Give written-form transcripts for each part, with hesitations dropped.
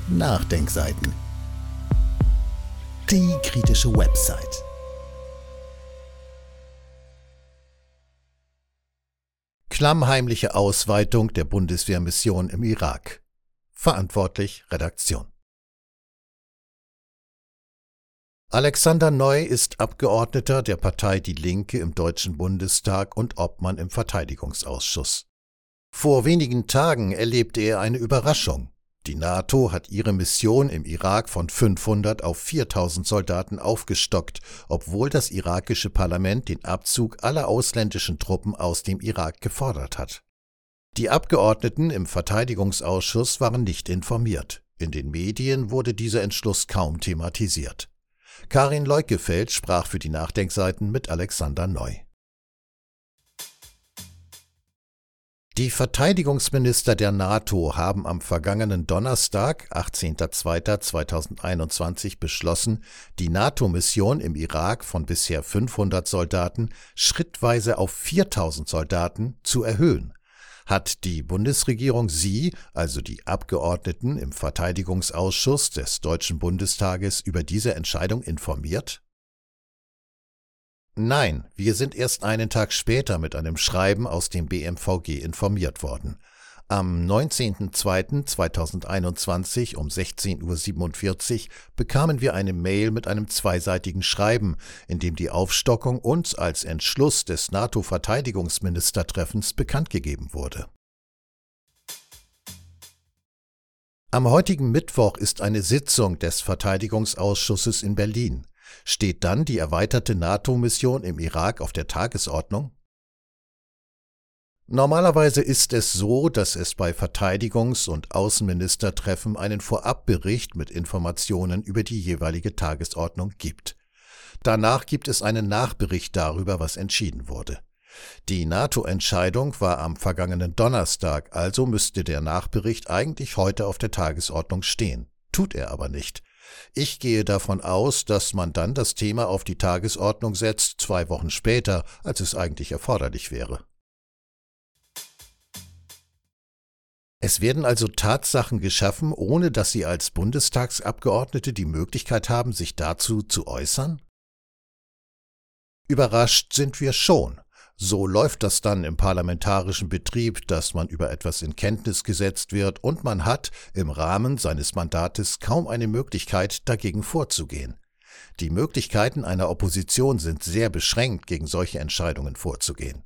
Nachdenkseiten. Die kritische Website. Klammheimliche Ausweitung der Bundeswehrmission im Irak. Verantwortlich Redaktion. Alexander Neu ist Abgeordneter der Partei Die Linke im Deutschen Bundestag und Obmann im Verteidigungsausschuss. Vor wenigen Tagen erlebte er eine Überraschung. Die NATO hat ihre Mission im Irak von 500 auf 4000 Soldaten aufgestockt, obwohl das irakische Parlament den Abzug aller ausländischen Truppen aus dem Irak gefordert hat. Die Abgeordneten im Verteidigungsausschuss waren nicht informiert. In den Medien wurde dieser Entschluss kaum thematisiert. Karin Leukefeld sprach für die Nachdenkseiten mit Alexander Neu. Die Verteidigungsminister der NATO haben am vergangenen Donnerstag, 18.02.2021, beschlossen, die NATO-Mission im Irak von bisher 500 Soldaten schrittweise auf 4000 Soldaten zu erhöhen. Hat die Bundesregierung Sie, also die Abgeordneten im Verteidigungsausschuss des Deutschen Bundestages, über diese Entscheidung informiert? Nein, wir sind erst einen Tag später mit einem Schreiben aus dem BMVG informiert worden. Am 19.02.2021 um 16:47 Uhr bekamen wir eine Mail mit einem zweiseitigen Schreiben, in dem die Aufstockung uns als Entschluss des NATO-Verteidigungsministertreffens bekannt gegeben wurde. Am heutigen Mittwoch ist eine Sitzung des Verteidigungsausschusses in Berlin. Steht dann die erweiterte NATO-Mission im Irak auf der Tagesordnung? Normalerweise ist es so, dass es bei Verteidigungs- und Außenministertreffen einen Vorabbericht mit Informationen über die jeweilige Tagesordnung gibt. Danach gibt es einen Nachbericht darüber, was entschieden wurde. Die NATO-Entscheidung war am vergangenen Donnerstag, also müsste der Nachbericht eigentlich heute auf der Tagesordnung stehen. Tut er aber nicht. Ich gehe davon aus, dass man dann das Thema auf die Tagesordnung setzt, 2 Wochen später, als es eigentlich erforderlich wäre. Es werden also Tatsachen geschaffen, ohne dass Sie als Bundestagsabgeordnete die Möglichkeit haben, sich dazu zu äußern? Überrascht sind wir schon. So läuft das dann im parlamentarischen Betrieb, dass man über etwas in Kenntnis gesetzt wird und man hat im Rahmen seines Mandates kaum eine Möglichkeit, dagegen vorzugehen. Die Möglichkeiten einer Opposition sind sehr beschränkt, gegen solche Entscheidungen vorzugehen.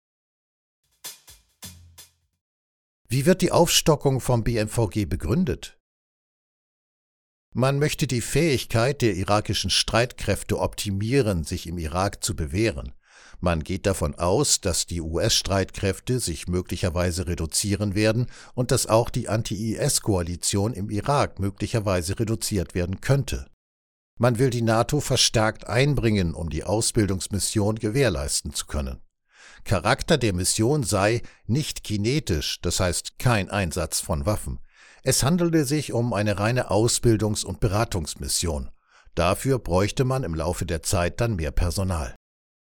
Wie wird die Aufstockung vom BMVG begründet? Man möchte die Fähigkeit der irakischen Streitkräfte optimieren, sich im Irak zu bewähren. Man geht davon aus, dass die US-Streitkräfte sich möglicherweise reduzieren werden und dass auch die Anti-IS-Koalition im Irak möglicherweise reduziert werden könnte. Man will die NATO verstärkt einbringen, um die Ausbildungsmission gewährleisten zu können. Charakter der Mission sei nicht kinetisch, das heißt kein Einsatz von Waffen. Es handelte sich um eine reine Ausbildungs- und Beratungsmission. Dafür bräuchte man im Laufe der Zeit dann mehr Personal.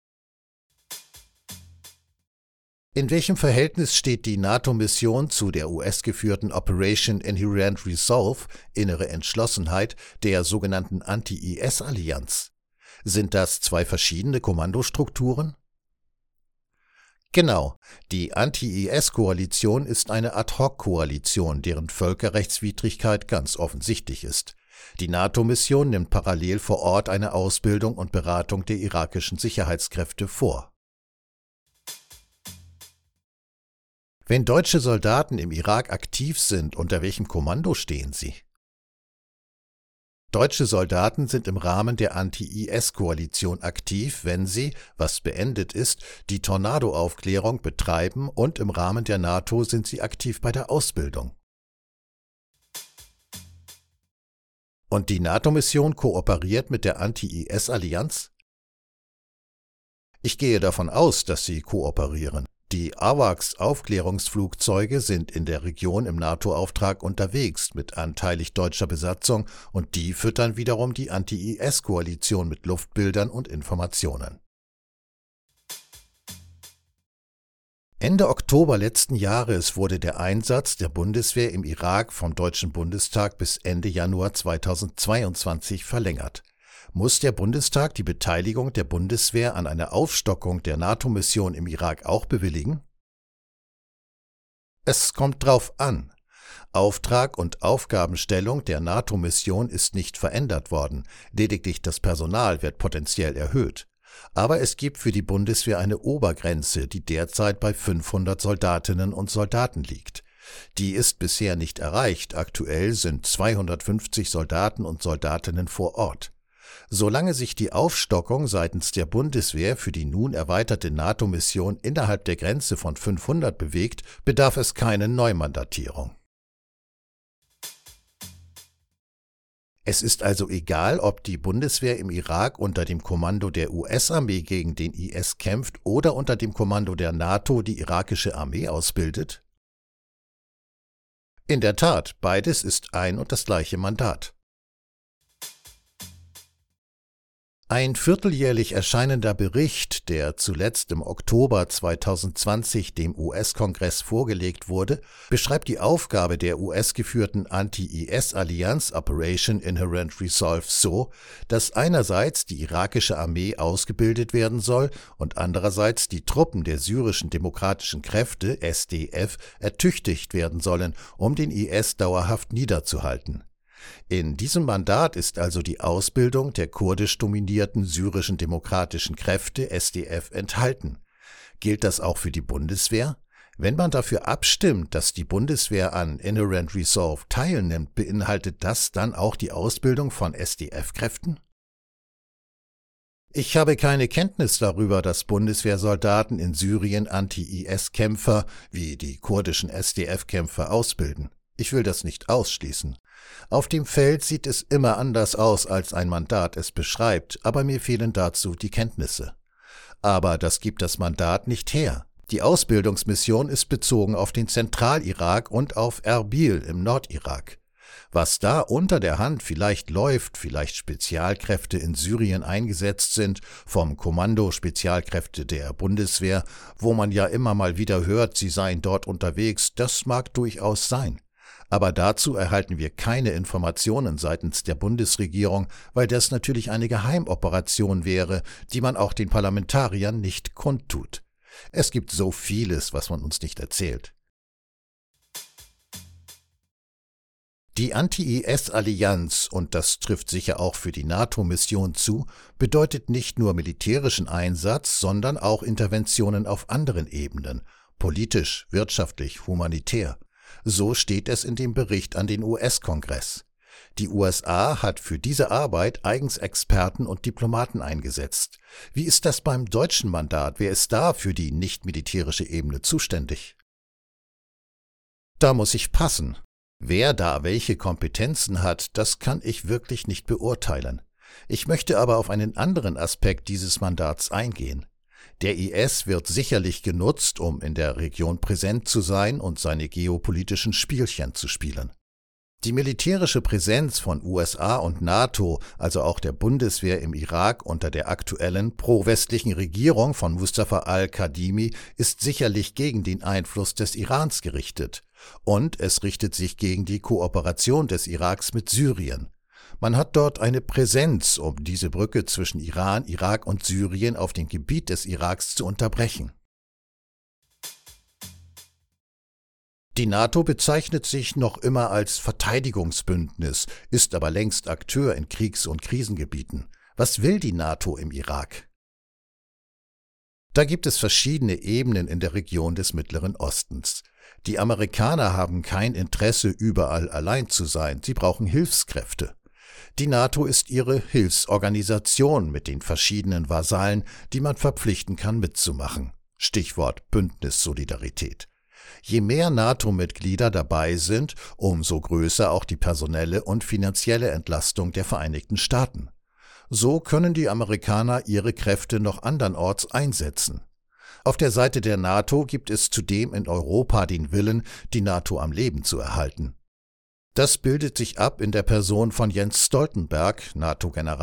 In welchem Verhältnis steht die NATO-Mission zu der US-geführten Operation Inherent Resolve, innere Entschlossenheit, der sogenannten Anti-IS-Allianz? Sind das 2 verschiedene Kommandostrukturen? Genau, die Anti-IS-Koalition ist eine Ad-hoc-Koalition, deren Völkerrechtswidrigkeit ganz offensichtlich ist. Die NATO-Mission nimmt parallel vor Ort eine Ausbildung und Beratung der irakischen Sicherheitskräfte vor. Wenn deutsche Soldaten im Irak aktiv sind, unter welchem Kommando stehen sie? Deutsche Soldaten sind im Rahmen der Anti-IS-Koalition aktiv, wenn sie, was beendet ist, die Tornado-Aufklärung betreiben und im Rahmen der NATO sind sie aktiv bei der Ausbildung. Und die NATO-Mission kooperiert mit der Anti-IS-Allianz? Ich gehe davon aus, dass sie kooperieren. Die AWACS-Aufklärungsflugzeuge sind in der Region im NATO-Auftrag unterwegs mit anteilig deutscher Besatzung und die füttern wiederum die Anti-IS-Koalition mit Luftbildern und Informationen. Ende Oktober letzten Jahres wurde der Einsatz der Bundeswehr im Irak vom Deutschen Bundestag bis Ende Januar 2022 verlängert. Muss der Bundestag die Beteiligung der Bundeswehr an einer Aufstockung der NATO-Mission im Irak auch bewilligen? Es kommt drauf an. Auftrag und Aufgabenstellung der NATO-Mission ist nicht verändert worden, lediglich das Personal wird potenziell erhöht. Aber es gibt für die Bundeswehr eine Obergrenze, die derzeit bei 500 Soldatinnen und Soldaten liegt. Die ist bisher nicht erreicht, aktuell sind 250 Soldaten und Soldatinnen vor Ort. Solange sich die Aufstockung seitens der Bundeswehr für die nun erweiterte NATO-Mission innerhalb der Grenze von 500 bewegt, bedarf es keine Neumandatierung. Es ist also egal, ob die Bundeswehr im Irak unter dem Kommando der US-Armee gegen den IS kämpft oder unter dem Kommando der NATO die irakische Armee ausbildet? In der Tat, beides ist ein und das gleiche Mandat. Ein vierteljährlich erscheinender Bericht, der zuletzt im Oktober 2020 dem US-Kongress vorgelegt wurde, beschreibt die Aufgabe der US-geführten Anti-IS-Allianz Operation Inherent Resolve so, dass einerseits die irakische Armee ausgebildet werden soll und andererseits die Truppen der syrischen demokratischen Kräfte, SDF, ertüchtigt werden sollen, um den IS dauerhaft niederzuhalten. In diesem Mandat ist also die Ausbildung der kurdisch dominierten syrischen demokratischen Kräfte SDF enthalten. Gilt das auch für die Bundeswehr? Wenn man dafür abstimmt, dass die Bundeswehr an Inherent Resolve teilnimmt, beinhaltet das dann auch die Ausbildung von SDF-Kräften? Ich habe keine Kenntnis darüber, dass Bundeswehrsoldaten in Syrien Anti-IS-Kämpfer wie die kurdischen SDF-Kämpfer ausbilden. Ich will das nicht ausschließen. Auf dem Feld sieht es immer anders aus, als ein Mandat es beschreibt, aber mir fehlen dazu die Kenntnisse. Aber das gibt das Mandat nicht her. Die Ausbildungsmission ist bezogen auf den Zentralirak und auf Erbil im Nordirak. Was da unter der Hand vielleicht läuft, vielleicht Spezialkräfte in Syrien eingesetzt sind, vom Kommando Spezialkräfte der Bundeswehr, wo man ja immer mal wieder hört, sie seien dort unterwegs, das mag durchaus sein. Aber dazu erhalten wir keine Informationen seitens der Bundesregierung, weil das natürlich eine Geheimoperation wäre, die man auch den Parlamentariern nicht kundtut. Es gibt so vieles, was man uns nicht erzählt. Die Anti-IS-Allianz, und das trifft sicher auch für die NATO-Mission zu, bedeutet nicht nur militärischen Einsatz, sondern auch Interventionen auf anderen Ebenen, politisch, wirtschaftlich, humanitär. So steht es in dem Bericht an den US-Kongress. Die USA hat für diese Arbeit eigens Experten und Diplomaten eingesetzt. Wie ist das beim deutschen Mandat? Wer ist da für die nicht-militärische Ebene zuständig? Da muss ich passen. Wer da welche Kompetenzen hat, das kann ich wirklich nicht beurteilen. Ich möchte aber auf einen anderen Aspekt dieses Mandats eingehen. Der IS wird sicherlich genutzt, um in der Region präsent zu sein und seine geopolitischen Spielchen zu spielen. Die militärische Präsenz von USA und NATO, also auch der Bundeswehr im Irak unter der aktuellen pro-westlichen Regierung von Mustafa al-Kadhimi, ist sicherlich gegen den Einfluss des Irans gerichtet. Und es richtet sich gegen die Kooperation des Iraks mit Syrien. Man hat dort eine Präsenz, um diese Brücke zwischen Iran, Irak und Syrien auf dem Gebiet des Iraks zu unterbrechen. Die NATO bezeichnet sich noch immer als Verteidigungsbündnis, ist aber längst Akteur in Kriegs- und Krisengebieten. Was will die NATO im Irak? Da gibt es verschiedene Ebenen in der Region des Mittleren Ostens. Die Amerikaner haben kein Interesse, überall allein zu sein, sie brauchen Hilfskräfte. Die NATO ist ihre Hilfsorganisation mit den verschiedenen Vasallen, die man verpflichten kann mitzumachen. Stichwort Bündnissolidarität. Je mehr NATO-Mitglieder dabei sind, umso größer auch die personelle und finanzielle Entlastung der Vereinigten Staaten. So können die Amerikaner ihre Kräfte noch andernorts einsetzen. Auf der Seite der NATO gibt es zudem in Europa den Willen, die NATO am Leben zu erhalten. Das bildet sich ab in der Person von Jens Stoltenberg,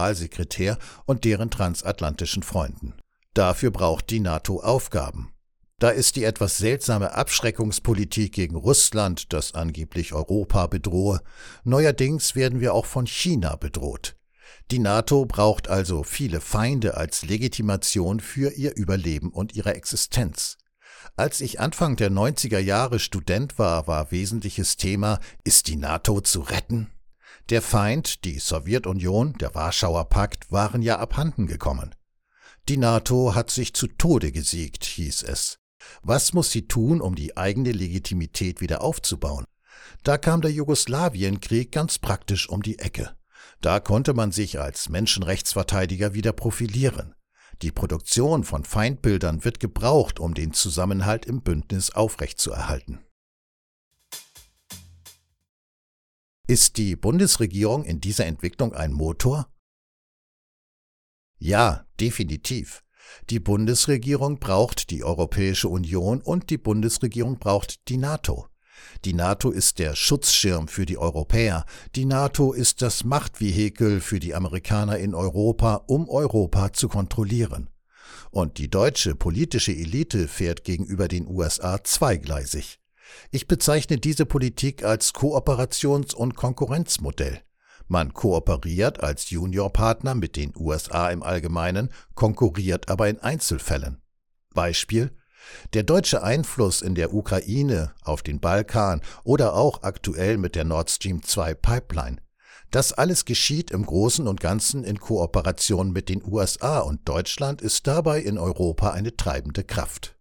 NATO-Generalsekretär, und deren transatlantischen Freunden. Dafür braucht die NATO Aufgaben. Da ist die etwas seltsame Abschreckungspolitik gegen Russland, das angeblich Europa bedrohe. Neuerdings werden wir auch von China bedroht. Die NATO braucht also viele Feinde als Legitimation für ihr Überleben und ihre Existenz. Als ich Anfang der 90er Jahre Student war wesentliches Thema: Ist die NATO zu retten? Der Feind, die Sowjetunion, der Warschauer Pakt, waren ja abhanden gekommen. Die NATO hat sich zu Tode gesiegt, hieß es. Was muss sie tun, um die eigene Legitimität wieder aufzubauen? Da kam der Jugoslawienkrieg ganz praktisch um die Ecke. Da konnte man sich als Menschenrechtsverteidiger wieder profilieren. Die Produktion von Feindbildern wird gebraucht, um den Zusammenhalt im Bündnis aufrechtzuerhalten. Ist die Bundesregierung in dieser Entwicklung ein Motor? Ja, definitiv. Die Bundesregierung braucht die Europäische Union und die Bundesregierung braucht die NATO. Die NATO ist der Schutzschirm für die Europäer. Die NATO ist das Machtvehikel für die Amerikaner in Europa, um Europa zu kontrollieren. Und die deutsche politische Elite fährt gegenüber den USA zweigleisig. Ich bezeichne diese Politik als Kooperations- und Konkurrenzmodell. Man kooperiert als Juniorpartner mit den USA im Allgemeinen, konkurriert aber in Einzelfällen. Beispiel: Der deutsche Einfluss in der Ukraine, auf den Balkan oder auch aktuell mit der Nord Stream 2 Pipeline. Das alles geschieht im Großen und Ganzen in Kooperation mit den USA und Deutschland ist dabei in Europa eine treibende Kraft.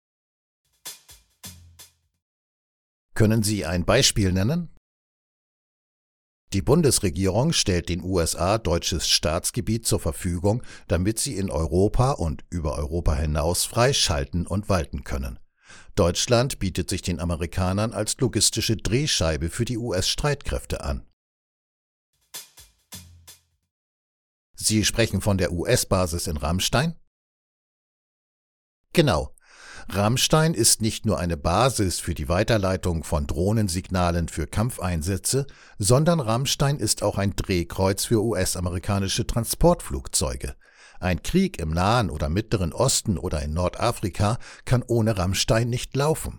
Können Sie ein Beispiel nennen? Die Bundesregierung stellt den USA deutsches Staatsgebiet zur Verfügung, damit sie in Europa und über Europa hinaus frei schalten und walten können. Deutschland bietet sich den Amerikanern als logistische Drehscheibe für die US-Streitkräfte an. Sie sprechen von der US-Basis in Ramstein? Genau. Ramstein ist nicht nur eine Basis für die Weiterleitung von Drohnensignalen für Kampfeinsätze, sondern Ramstein ist auch ein Drehkreuz für US-amerikanische Transportflugzeuge. Ein Krieg im Nahen oder Mittleren Osten oder in Nordafrika kann ohne Ramstein nicht laufen.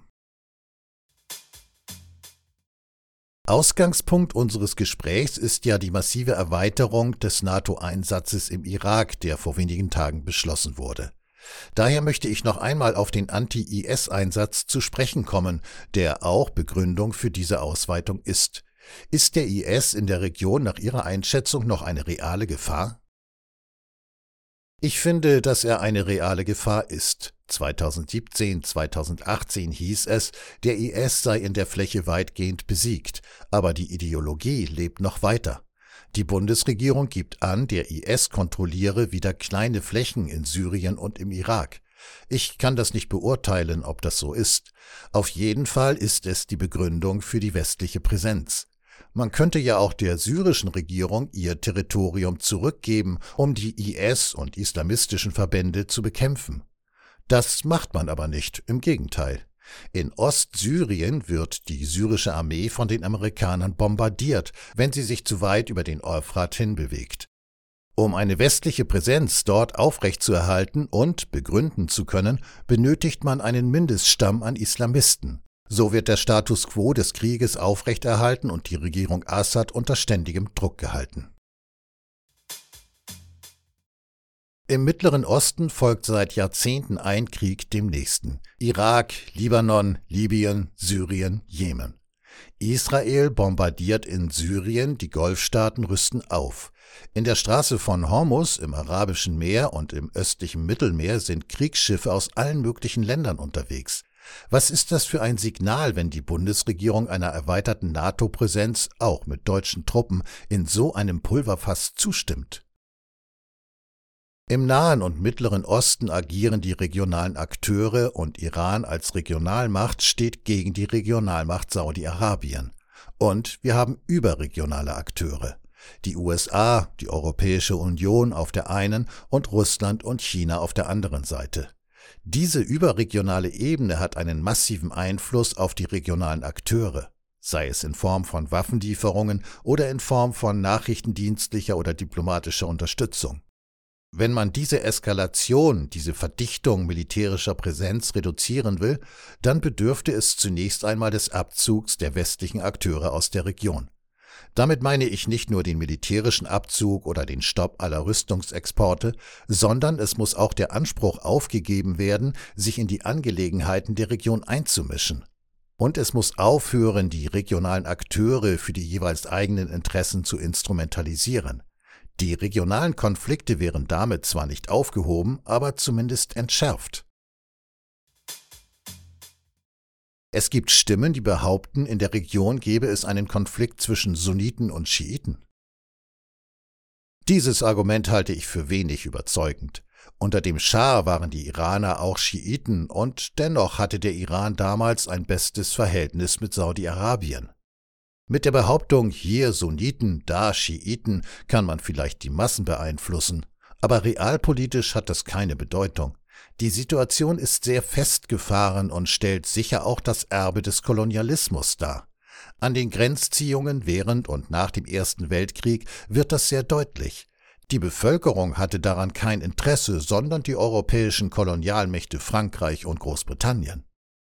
Ausgangspunkt unseres Gesprächs ist ja die massive Erweiterung des NATO-Einsatzes im Irak, der vor wenigen Tagen beschlossen wurde. Daher möchte ich noch einmal auf den Anti-IS-Einsatz zu sprechen kommen, der auch Begründung für diese Ausweitung ist. Ist der IS in der Region nach Ihrer Einschätzung noch eine reale Gefahr? Ich finde, dass er eine reale Gefahr ist. 2017, 2018 hieß es, der IS sei in der Fläche weitgehend besiegt, aber die Ideologie lebt noch weiter. Die Bundesregierung gibt an, der IS kontrolliere wieder kleine Flächen in Syrien und im Irak. Ich kann das nicht beurteilen, ob das so ist. Auf jeden Fall ist es die Begründung für die westliche Präsenz. Man könnte ja auch der syrischen Regierung ihr Territorium zurückgeben, um die IS und islamistischen Verbände zu bekämpfen. Das macht man aber nicht, im Gegenteil. In Ostsyrien wird die syrische Armee von den Amerikanern bombardiert, wenn sie sich zu weit über den Euphrat hinbewegt. Um eine westliche Präsenz dort aufrechtzuerhalten und begründen zu können, benötigt man einen Mindeststamm an Islamisten. So wird der Status quo des Krieges aufrechterhalten und die Regierung Assad unter ständigem Druck gehalten. Im Mittleren Osten folgt seit Jahrzehnten ein Krieg dem nächsten. Irak, Libanon, Libyen, Syrien, Jemen. Israel bombardiert in Syrien, die Golfstaaten rüsten auf. In der Straße von Hormuz im Arabischen Meer und im östlichen Mittelmeer sind Kriegsschiffe aus allen möglichen Ländern unterwegs. Was ist das für ein Signal, wenn die Bundesregierung einer erweiterten NATO-Präsenz, auch mit deutschen Truppen, in so einem Pulverfass zustimmt? Im Nahen und Mittleren Osten agieren die regionalen Akteure und Iran als Regionalmacht steht gegen die Regionalmacht Saudi-Arabien. Und wir haben überregionale Akteure. Die USA, die Europäische Union auf der einen und Russland und China auf der anderen Seite. Diese überregionale Ebene hat einen massiven Einfluss auf die regionalen Akteure, sei es in Form von Waffenlieferungen oder in Form von nachrichtendienstlicher oder diplomatischer Unterstützung. Wenn man diese Eskalation, diese Verdichtung militärischer Präsenz reduzieren will, dann bedürfte es zunächst einmal des Abzugs der westlichen Akteure aus der Region. Damit meine ich nicht nur den militärischen Abzug oder den Stopp aller Rüstungsexporte, sondern es muss auch der Anspruch aufgegeben werden, sich in die Angelegenheiten der Region einzumischen. Und es muss aufhören, die regionalen Akteure für die jeweils eigenen Interessen zu instrumentalisieren. Die regionalen Konflikte wären damit zwar nicht aufgehoben, aber zumindest entschärft. Es gibt Stimmen, die behaupten, in der Region gäbe es einen Konflikt zwischen Sunniten und Schiiten. Dieses Argument halte ich für wenig überzeugend. Unter dem Schah waren die Iraner auch Schiiten und dennoch hatte der Iran damals ein bestes Verhältnis mit Saudi-Arabien. Mit der Behauptung, hier Sunniten, da Schiiten, kann man vielleicht die Massen beeinflussen, aber realpolitisch hat das keine Bedeutung. Die Situation ist sehr festgefahren und stellt sicher auch das Erbe des Kolonialismus dar. An den Grenzziehungen während und nach dem Ersten Weltkrieg wird das sehr deutlich. Die Bevölkerung hatte daran kein Interesse, sondern die europäischen Kolonialmächte Frankreich und Großbritannien.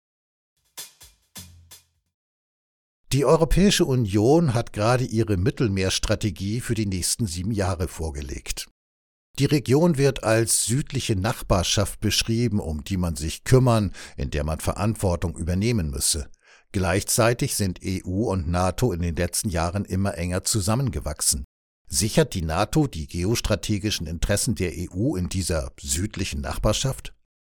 Die Europäische Union hat gerade ihre Mittelmeerstrategie für die nächsten 7 Jahre vorgelegt. Die Region wird als südliche Nachbarschaft beschrieben, um die man sich kümmern, in der man Verantwortung übernehmen müsse. Gleichzeitig sind EU und NATO in den letzten Jahren immer enger zusammengewachsen. Sichert die NATO die geostrategischen Interessen der EU in dieser südlichen Nachbarschaft?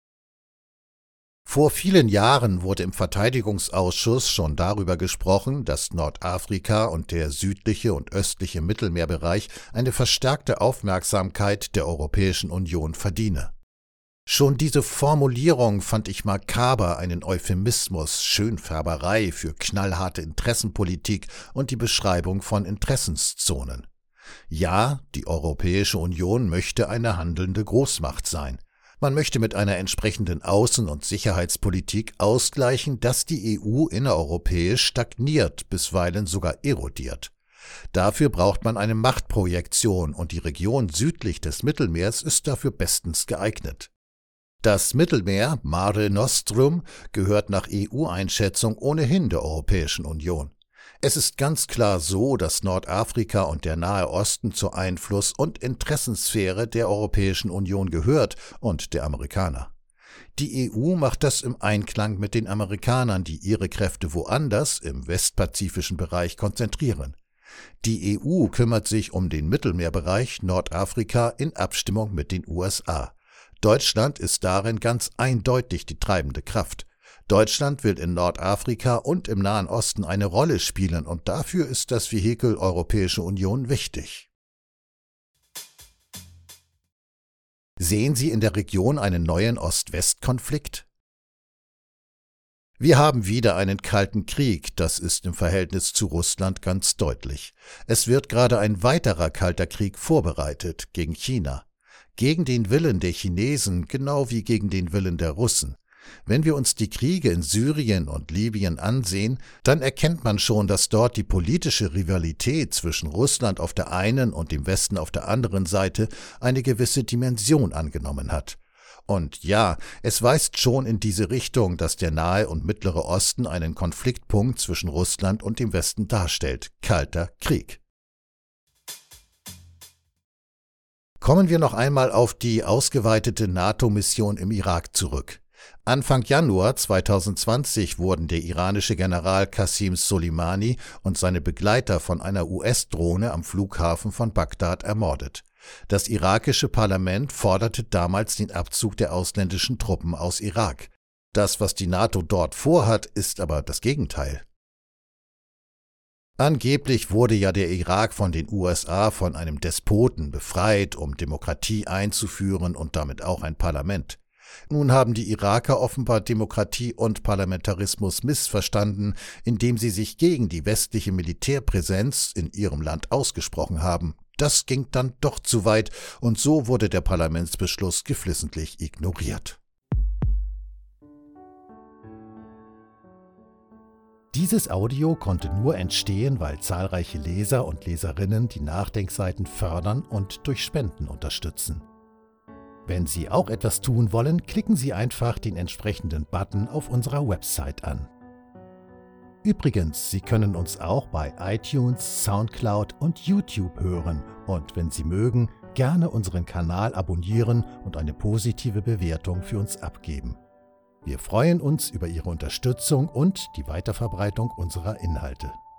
Vor vielen Jahren wurde im Verteidigungsausschuss schon darüber gesprochen, dass Nordafrika und der südliche und östliche Mittelmeerbereich eine verstärkte Aufmerksamkeit der Europäischen Union verdiene. Schon diese Formulierung fand ich makaber, einen Euphemismus, Schönfärberei für knallharte Interessenpolitik und die Beschreibung von Interessenszonen. Ja, die Europäische Union möchte eine handelnde Großmacht sein. Man möchte mit einer entsprechenden Außen- und Sicherheitspolitik ausgleichen, dass die EU innereuropäisch stagniert, bisweilen sogar erodiert. Dafür braucht man eine Machtprojektion und die Region südlich des Mittelmeers ist dafür bestens geeignet. Das Mittelmeer, Mare Nostrum, gehört nach EU-Einschätzung ohnehin der Europäischen Union. Es ist ganz klar so, dass Nordafrika und der Nahe Osten zur Einfluss- und Interessensphäre der Europäischen Union gehört und der Amerikaner. Die EU macht das im Einklang mit den Amerikanern, die ihre Kräfte woanders im westpazifischen Bereich konzentrieren. Die EU kümmert sich um den Mittelmeerbereich Nordafrika in Abstimmung mit den USA. Deutschland ist darin ganz eindeutig die treibende Kraft. Deutschland will in Nordafrika und im Nahen Osten eine Rolle spielen und dafür ist das Vehikel Europäische Union wichtig. Sehen Sie in der Region einen neuen Ost-West-Konflikt? Wir haben wieder einen kalten Krieg, das ist im Verhältnis zu Russland ganz deutlich. Es wird gerade ein weiterer kalter Krieg vorbereitet gegen China. Gegen den Willen der Chinesen, genau wie gegen den Willen der Russen. Wenn wir uns die Kriege in Syrien und Libyen ansehen, dann erkennt man schon, dass dort die politische Rivalität zwischen Russland auf der einen und dem Westen auf der anderen Seite eine gewisse Dimension angenommen hat. Und ja, es weist schon in diese Richtung, dass der Nahe und Mittlere Osten einen Konfliktpunkt zwischen Russland und dem Westen darstellt. Kalter Krieg. Kommen wir noch einmal auf die ausgeweitete NATO-Mission im Irak zurück. Anfang Januar 2020 wurden der iranische General Qasem Soleimani und seine Begleiter von einer US-Drohne am Flughafen von Bagdad ermordet. Das irakische Parlament forderte damals den Abzug der ausländischen Truppen aus Irak. Das, was die NATO dort vorhat, ist aber das Gegenteil. Angeblich wurde ja der Irak von den USA von einem Despoten befreit, um Demokratie einzuführen und damit auch ein Parlament. Nun haben die Iraker offenbar Demokratie und Parlamentarismus missverstanden, indem sie sich gegen die westliche Militärpräsenz in ihrem Land ausgesprochen haben. Das ging dann doch zu weit und so wurde der Parlamentsbeschluss geflissentlich ignoriert. Dieses Audio konnte nur entstehen, weil zahlreiche Leser und Leserinnen die Nachdenkseiten fördern und durch Spenden unterstützen. Wenn Sie auch etwas tun wollen, klicken Sie einfach den entsprechenden Button auf unserer Website an. Übrigens, Sie können uns auch bei iTunes, SoundCloud und YouTube hören und wenn Sie mögen, gerne unseren Kanal abonnieren und eine positive Bewertung für uns abgeben. Wir freuen uns über Ihre Unterstützung und die Weiterverbreitung unserer Inhalte.